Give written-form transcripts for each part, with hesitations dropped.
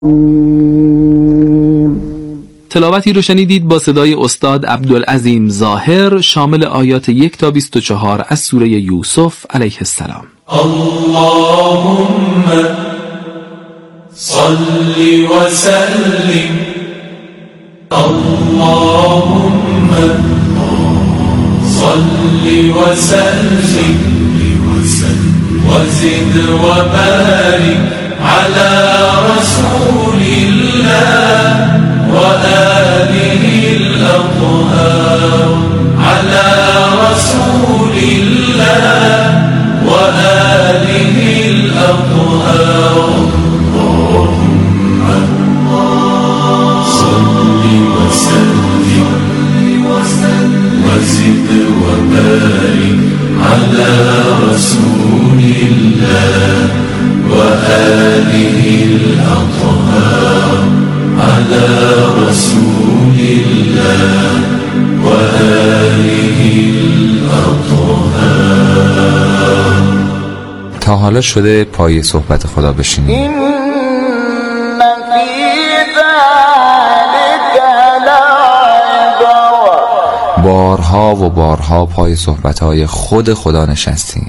تلاوتی رو شنیدید با صدای استاد عبدالعظیم ظاهر شامل آیات 1 تا 24 از سوره یوسف علیه السلام. اللهم صل و سلم، اللهم صل و سلم و زد و بارک على رسول الله و آله الأطهار، على رسول الله و آله الأطهار. اللهم صل و سلم و زد و بارک على رسول الله و آله الأطهار، على رسول الله و آله الأطهار. تا حالا شده پای صحبت خدا بشینید؟ بارها و بارها پای صحبت‌های خود خدا نشستیم.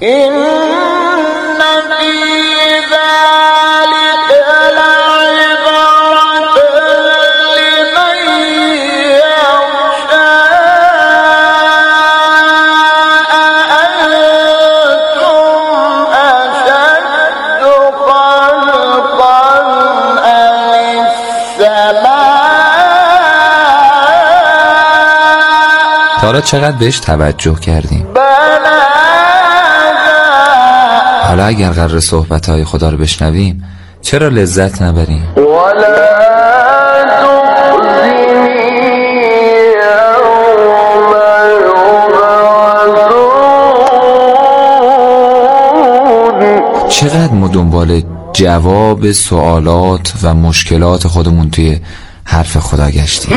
حالا چقدر بهش توجه کردیم؟ حالا اگر قرار صحبت‌های خدا رو بشنویم چرا لذت نبریم؟ چقدر ما دنبال جواب سوالات و مشکلات خودمون توی حرف خدا گشتیم.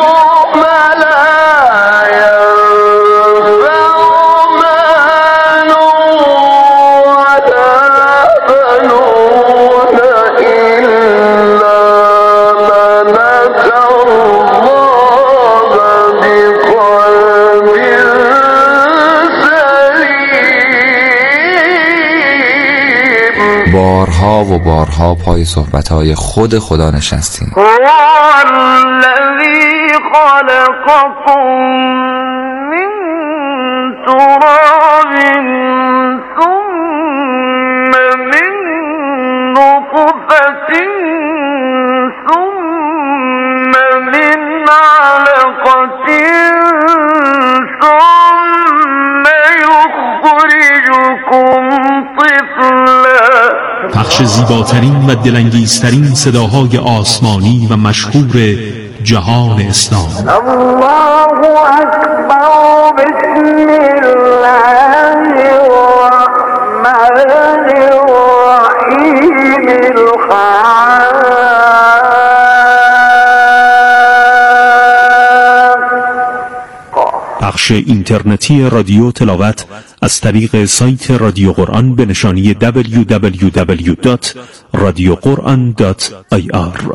بارها و بارها پای صحبت‌های خود خدا نشستیم. الذی خلقکم من تراب ثم من نطفة ثم من علقة ثم یخرجکم طفلا. پخش زیباترین و دلانگیزترین صداهای آسمانی و مشهور جهان اسلام. الله اکبر. بسم الله الرحمن الرحیم. پخش اینترنتی رادیو تلاوت از طریق سایت رادیو قرآن به نشانی www.radioquran.ir.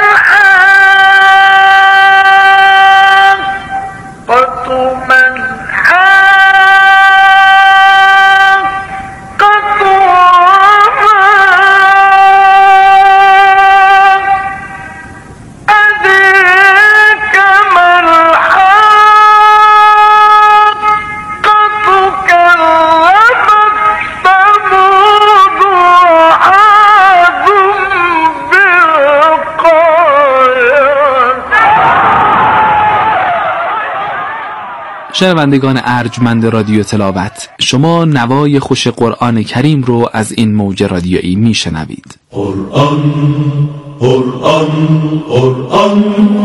شنوندگان ارجمند رادیو تلاوت، شما نوای خوش قرآن کریم رو از این موج رادیویی میشنوید. قرآن قرآن قرآن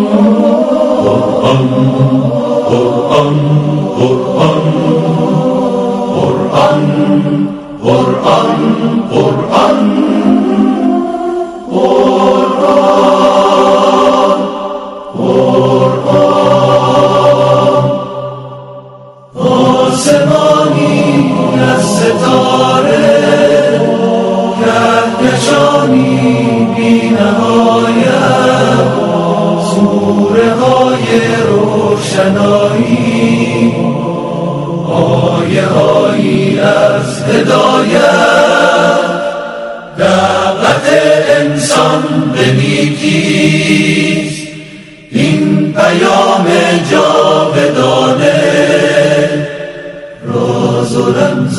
قرآن قرآن قرآن قرآن قرآن آسمانی از ستاره کهکشانی بی نهایت هدایت، دعوت انسان به نیکیست، این پیام جاودانه، راز و رمز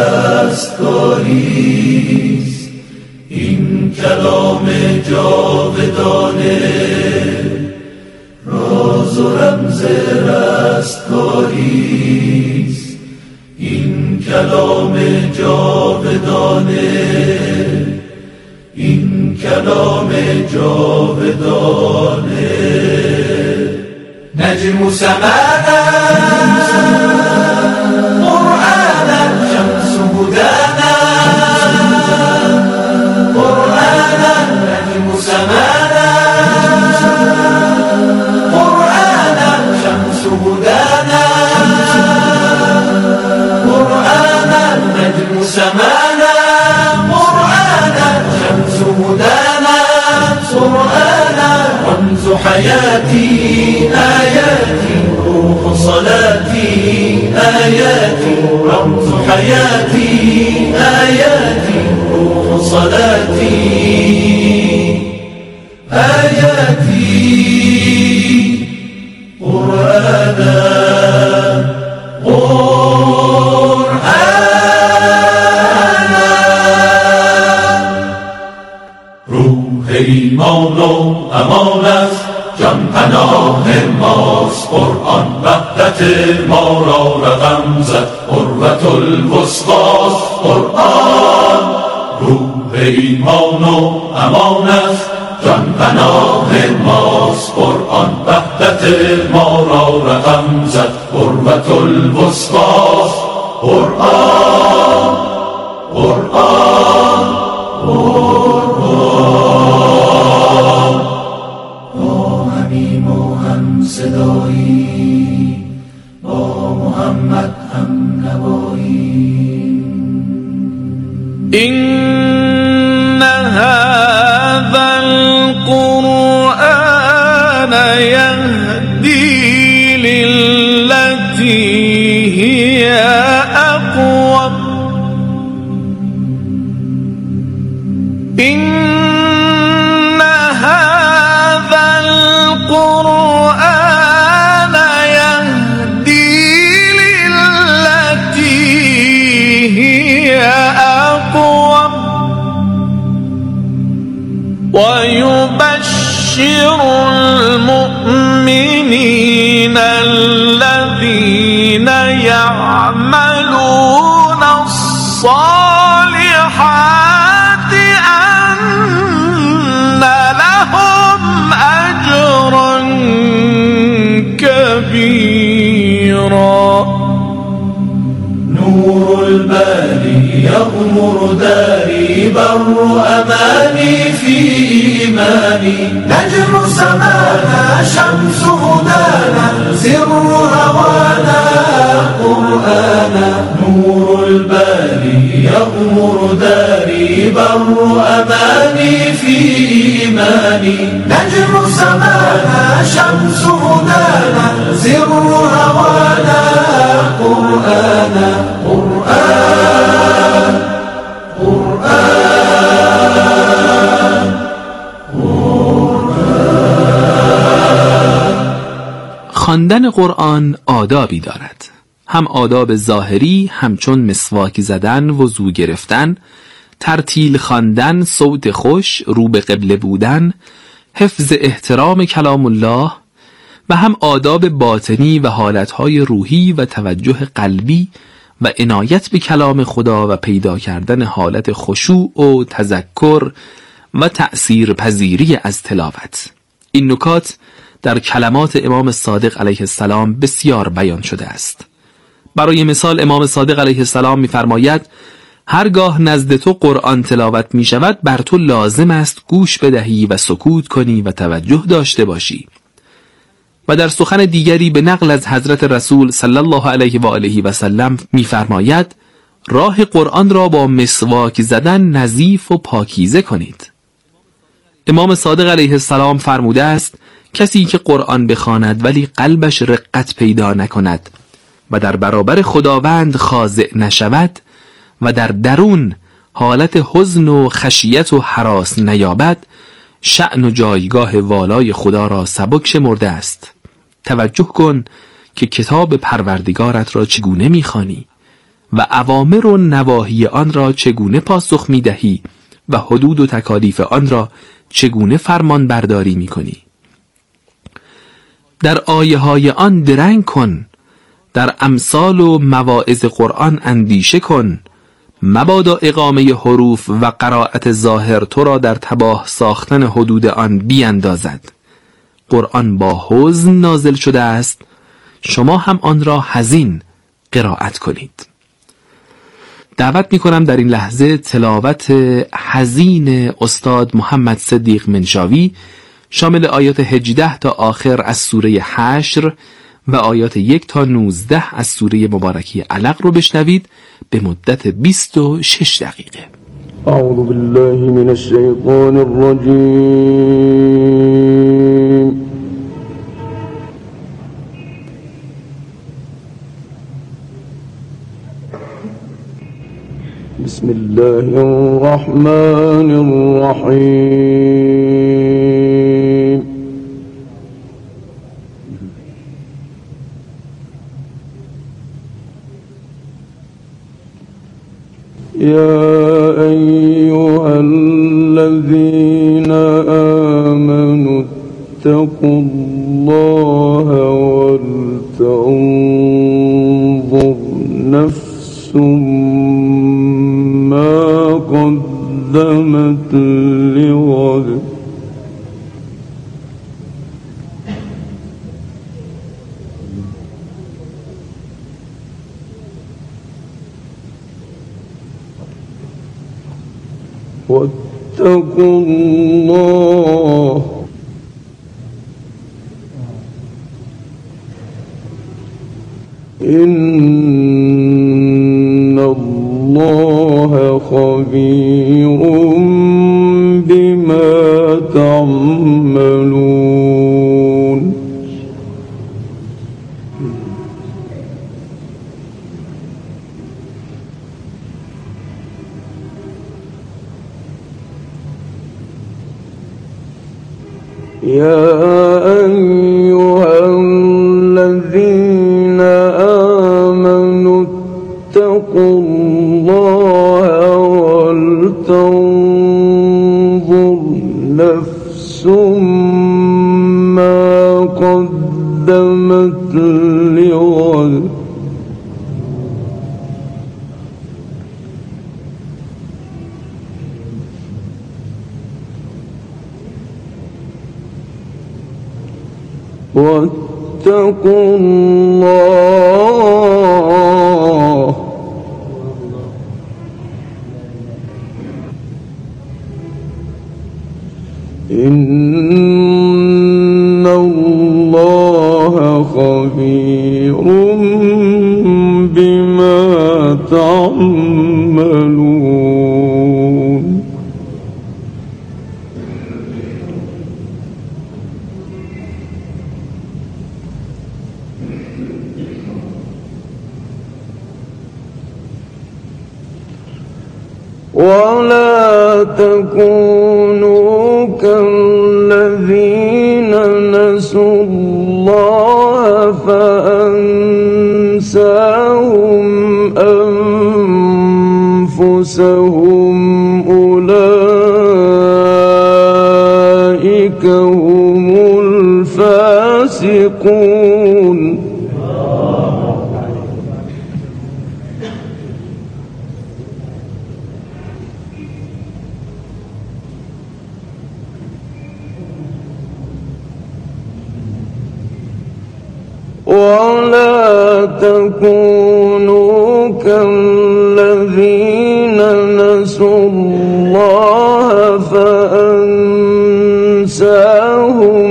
رستگاریست، این کلام جاودانه، راز و رمز رستگاریست، این کلام جاودانه، این کلام جاودانه. نجم سمانا قرآنا شمس هدانا، قرآنا نجم سمانا قرآنا شمس هدانا، قرآنا نجم سمانا قرآنا شمس هدانا، قرآنا رمز حياتي آياتي روح صلاتي آياتي، رمز حياتي آياتي روح صلاتي آياتي، قرآنا قرآنا. روح ایمان و امان است، جان پناه ماست قرآن، وحدت ما را رقم زد قربت الوسطاست قرآن. روح ایمان و امان است، جان پناه ماست قرآن، وحدت ما را رقم زد قربت الوسطاست قرآن قرآن قرآن. با همیم و هم صدایی، با محمد هم نوایی. إن هذا القرآن يهدي للتي هي أقوم. إن هذا القرآن يهدي للتي هي أقوم، ويبشر المؤمنين الذين يعملون الصالحات أن لهم أجرا كبيرا. نور الباري يغمر داري، بر أماني في إيماني، نجم سمانا شمس هدانا، سر هوانا قرآنا. نور الباري يغمر داري، بر أماني في إيماني، نجم سمانا شمس هدانا، سر هوانا قرآنا قرآن قرآن قرآن. خواندن قرآن آدابی دارد، هم آداب ظاهری همچون مسواک زدن، وضو گرفتن، ترتیل خواندن، صوت خوش، رو به قبله بودن، حفظ احترام کلام الله، و هم آداب باطنی و حالتهای روحی و توجه قلبی و عنایت به کلام خدا و پیدا کردن حالت خشوع و تذکر و تأثیر پذیری از تلاوت. این نکات در کلمات امام صادق علیه السلام بسیار بیان شده است. برای مثال امام صادق علیه السلام می‌فرماید هرگاه نزد تو قرآن تلاوت می شود بر تو لازم است گوش بدهی و سکوت کنی و توجه داشته باشی. و در سخن دیگری به نقل از حضرت رسول صلی الله علیه و آله و سلم می فرماید راه قرآن را با مسواک زدن نظیف و پاکیزه کنید. امام صادق علیه السلام فرموده است کسی که قرآن بخواند ولی قلبش رقت پیدا نکند و در برابر خداوند خاضع نشود و در درون حالت حزن و خشیت و هراس نیابد، شأن و جایگاه والای خدا را سبک شمرده است. توجه کن که کتاب پروردگارت را چگونه می‌خوانی و اوامر و نواهی آن را چگونه پاسخ می‌دهی و حدود و تکالیف آن را چگونه فرمان برداری می‌کنی. در آیه‌های آن درنگ کن، در امثال و مواعظ قرآن اندیشه کن، مبادا اقامه حروف و قرائت ظاهر تو را در تباه ساختن حدود آن بیاندازد. قرآن با حزن نازل شده است، شما هم آن را حزین قرائت کنید. دعوت می‌کنم در این لحظه تلاوت حزین استاد محمد صدیق منشاوی شامل آیات 18 تا آخر از سوره حشر و آیات 1 تا 19 از سوره مبارکه علق رو بشنوید به مدت 26 دقیقه. اعوذ بالله من الشیطان الرجیم. بسم الله الرحمن الرحیم. يا أيها الذين آمنوا اتقوا الله ولتنظر نفس ما قدمت لغد واتقوا الله إن الله خبير بما تعملون. يا أيها الذين آمنوا اتقوا الله ولتنظر نفس ما قدمت لغد واتقوا الله إن الله خبير بما تعملون. ولا تكونوا كالذين نسوا الله فأنساهم أنفسهم أولئك هم الفاسقون. ولا تكونوا كالذين نسوا الله فأنساهم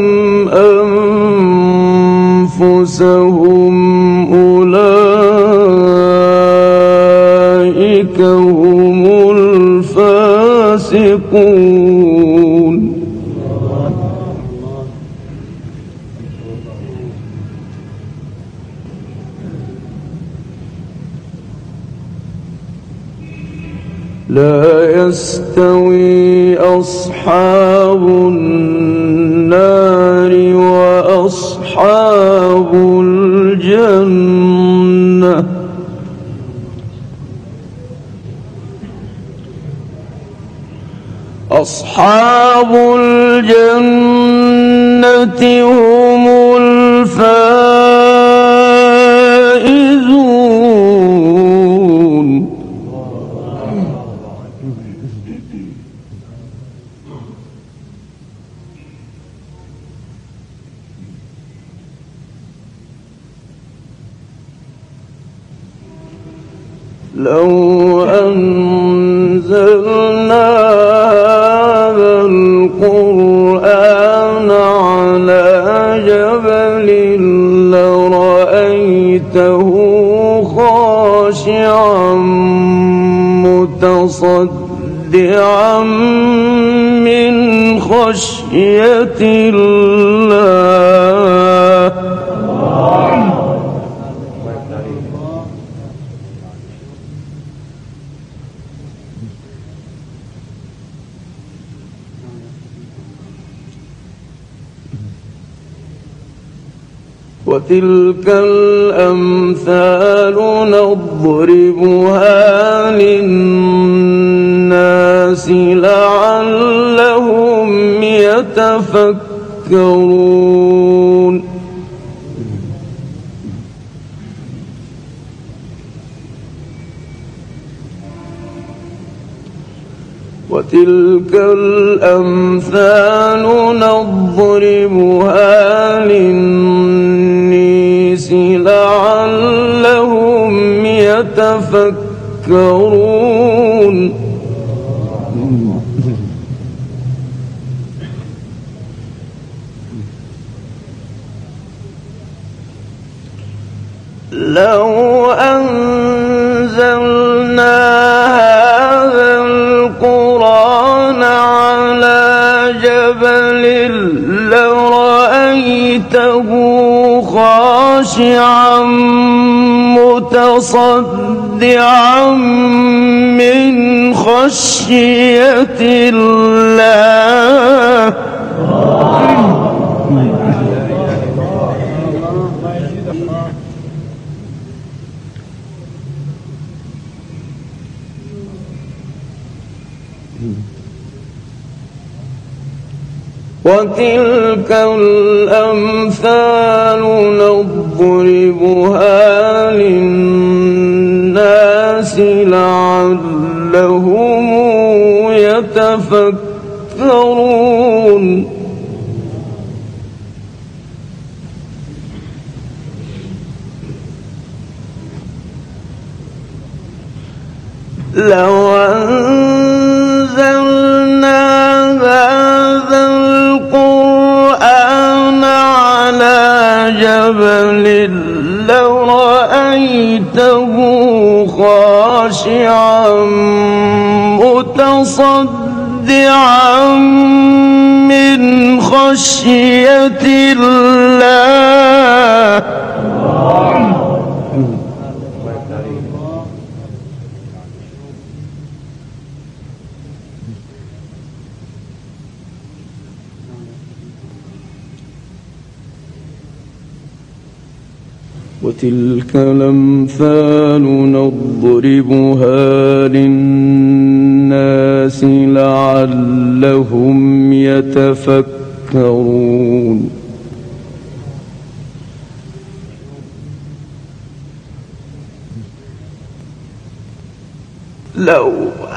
أنفسهم أولئك هم الفاسقون. لا يستوي أصحاب النار وأصحاب الجنة أصحاب الجنة هم الفائزون. لو أنزلنا هذا القرآن على جبل لرأيته خاشعا متصدعا من خشية الله. وتلك الأمثال نضربها للناس لعلهم يتفكرون. وتلك الأمثال نضربها للناس لعلهم يتفكرون. لو أنزلنا هذا القرآن على جبل لرأيته خاشعا متصدعا من خشية الله. وتلك الأمثال نضربها للناس لعلهم يتفكرون. لو أنزلنا هذا القرآن على جبل لرأيته خاشعا متصدعا من خشية الله. وتلك الأمثال نضربها للناس لعلهم يتفكرون. لو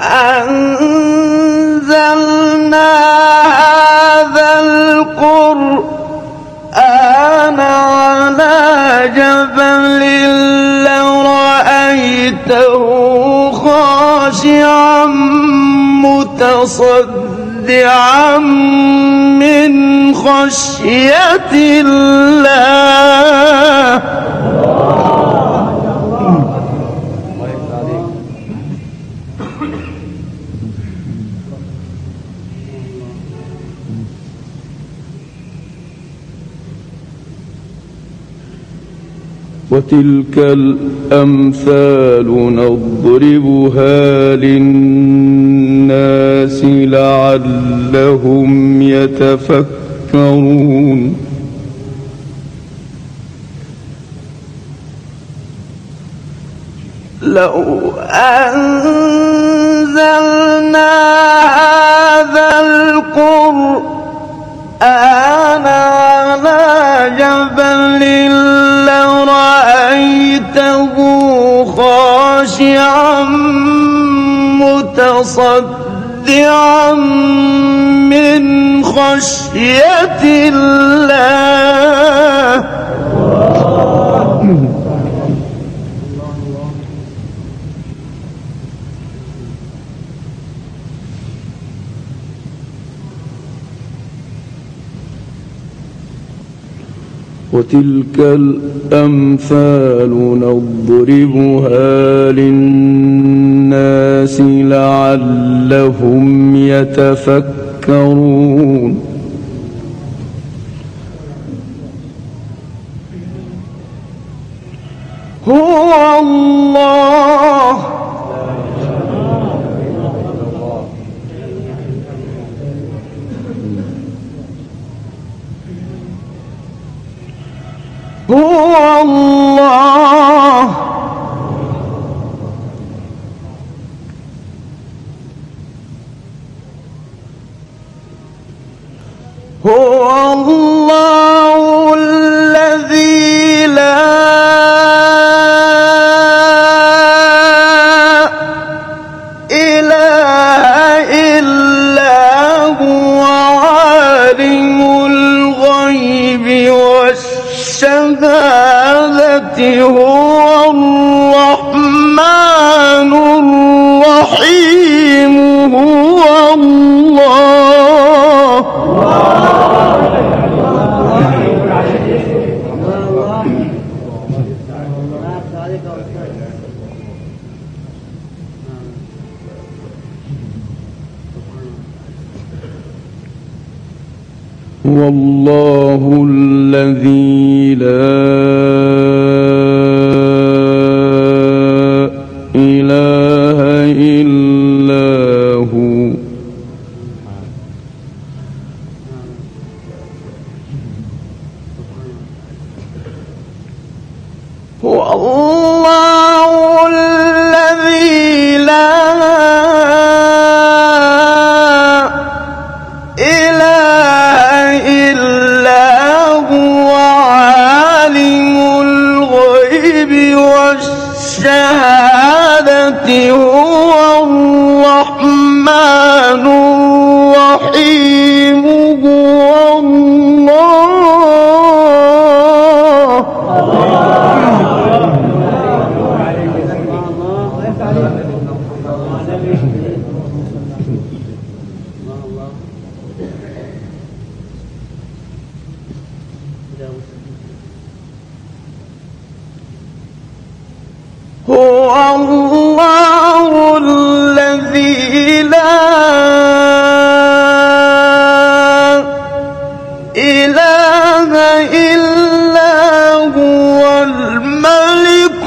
أنزلنا هذا القرآن على جبل لرأيته خاشعا متصدعا من خشية الله. وتلك الأمثال نضربها للناس لعلهم يتفكرون لو أنزلنا هذا القرآن على جبل لرأيته خاشعا متصدعا من خشية الله وتلك الأمثال نضربها للناس لعلهم يتفكرون هو الله هو الله هو الله الذي لا إله إلا هو عالم الغيب والشهادة هو الرحمن الرحيم هو الله هو الله الذي لا إله إلا هو هو الله الذي لا إله إلا هو عالم الغيب والشهادة هو الرحمن الرحيم هو الله هو الله الذي لا إله إلا هو الملك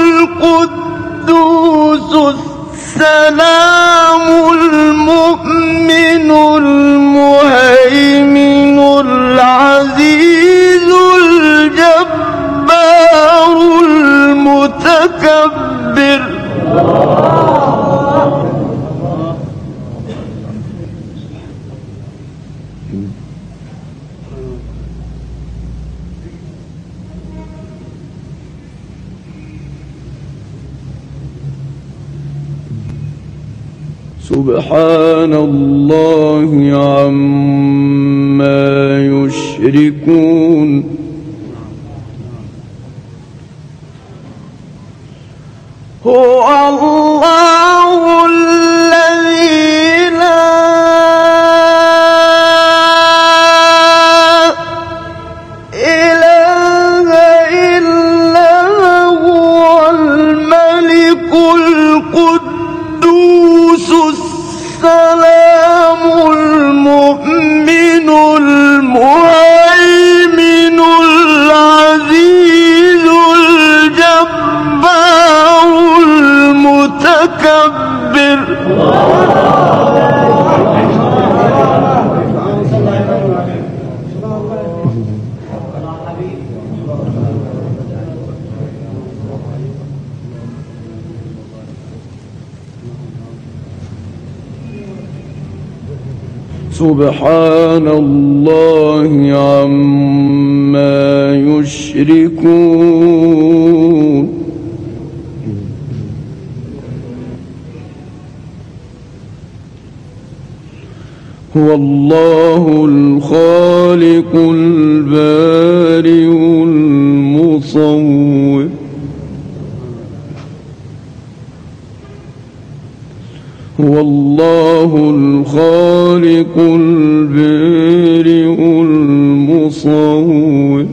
القدوس السلام المؤمن المهيمن العزيز الجبار المتكبر سبحان الله عما يشركون هو الله الذي لا إله إلا هو الملك القدوس السلام المؤمن المهيمن العزيز سبحان الله عما يشركون هو الله الخالق البارئ المصور هو الله الخالق البارئ المصور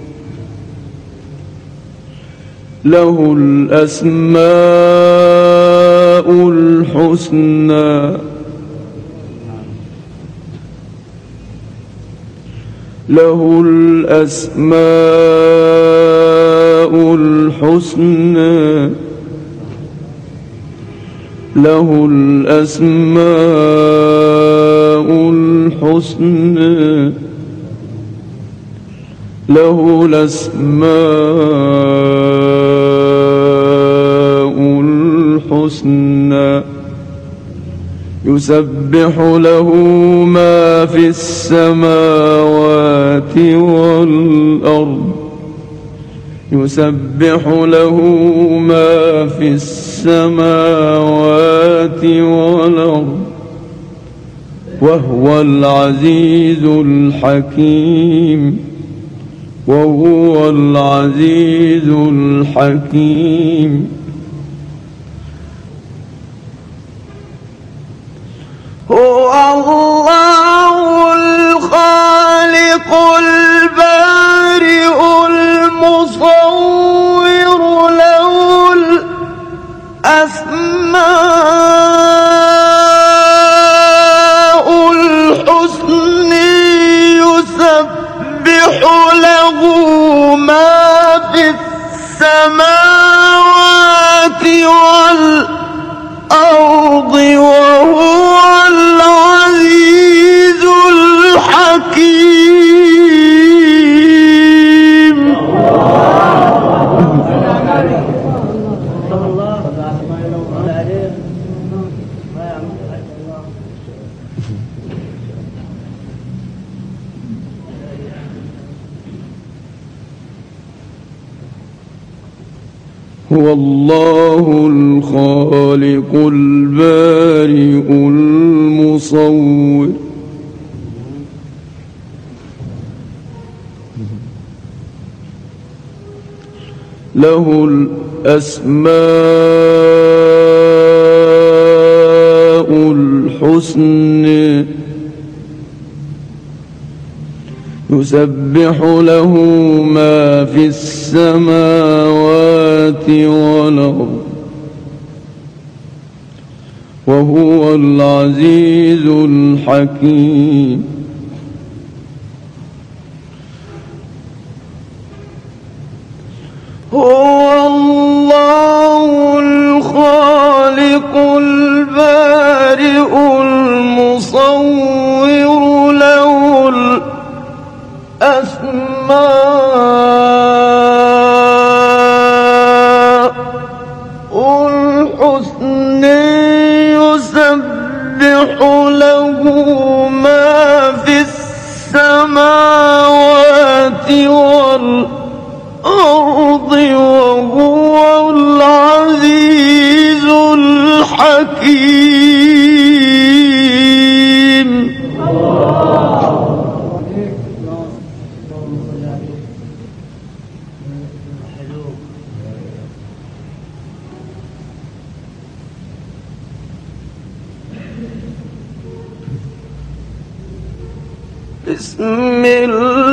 له الأسماء الحسنى له الأسماء الحسنى له الأسماء الحسنى له الأسماء الحسنى يسبح له ما في السماوات والأرض يسبح له ما في السماوات والأرض وهو العزيز الحكيم وهو العزيز الحكيم هو الله الخالق البارئ المصور له الأسماء الحسنى يسبح له ما في السماوات والأرض وهو العزيز الحكيم هو الله الخالق البارئ المصور له الأسماء الحسنى يسبح له ما في السماوات والأرض وهو العزيز الحكيم هو الله الخالق البارئ المصور له الأسماء الحسنى يسبح له ما في السماوات والأرض وهو العزيز الحكيم بسم الله